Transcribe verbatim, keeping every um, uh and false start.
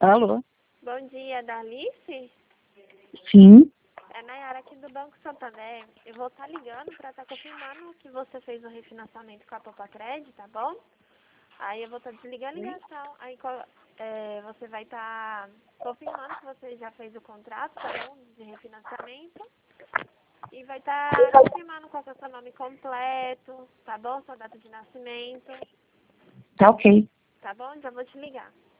Alô? Bom dia, Darlice? Sim. É Nayara aqui do Banco Santander. Eu vou estar ligando para estar confirmando que você fez o refinanciamento com a Topacred, tá bom? Aí eu vou estar desligando a ligação. Aí co- é, você vai estar confirmando que você já fez o contrato, tá bom? De refinanciamento. E vai estar confirmando qual que é o seu nome completo, tá bom? Sua data de nascimento, Tá ok. tá bom? Já vou te ligar.